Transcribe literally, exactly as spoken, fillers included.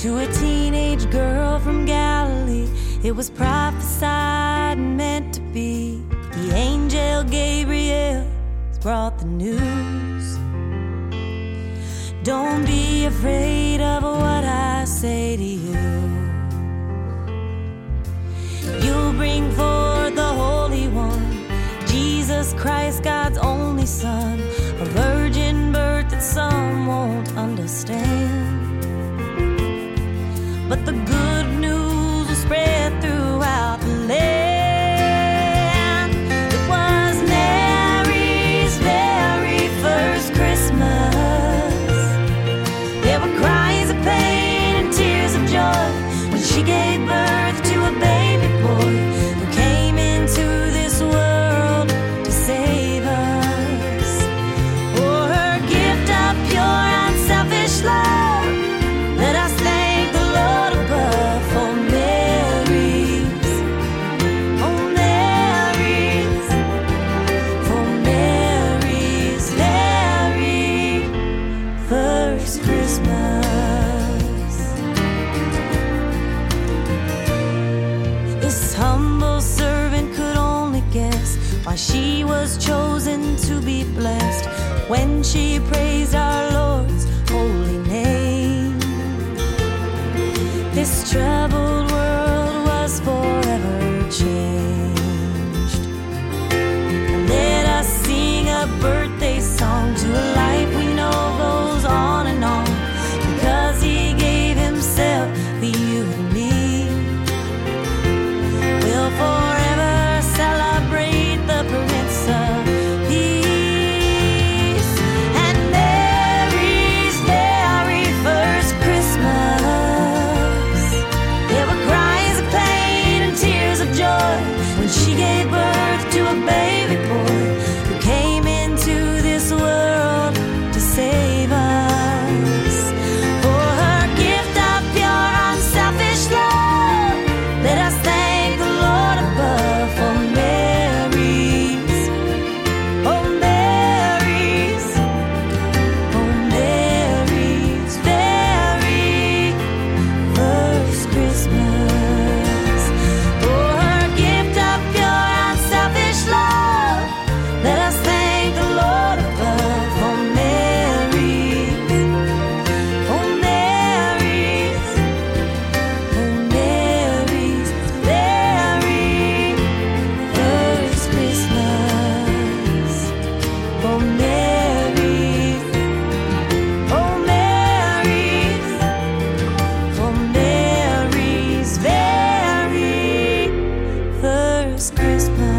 to a teenage girl from Galilee. It was prophesied and meant to be. The angel Gabriel has brought the news. Don't be afraid of what I say to you. You'll bring forth the Holy One, Jesus Christ, God's only Son, a virgin birth that some won't understand. But the good news will spread throughout the land. It was Mary's very first Christmas. There were cries of pain and tears of joy when she gave birth to a baby boy who came into this world to save us. For her gift of pure, unselfish love, let us thank the Lord above for Mary's, oh Mary's, for Mary's very first Christmas. This humble servant could only guess why she was chosen to be blessed when she praised our Lord's holy name. This troubled world was forever changed. Let us sing a birthday song to a life we know goes on and on, because He gave Himself for you and me. We'll forever celebrate the Prince of Peace. And Mary's very first Christmas, there were cries of pain and tears of joy when she gave birth to a baby boy who came into this world to save us. For her gift of pure, unselfish love, let us thank the Lord above for Mary's, oh Mary's, oh Mary's very first Christmas. For her gift of pure, unselfish love, let us thank the Lord above for Mary's, oh Mary's, oh Mary's very first Christmas. For Mary's, oh Mary's, for Mary's very first Christmas.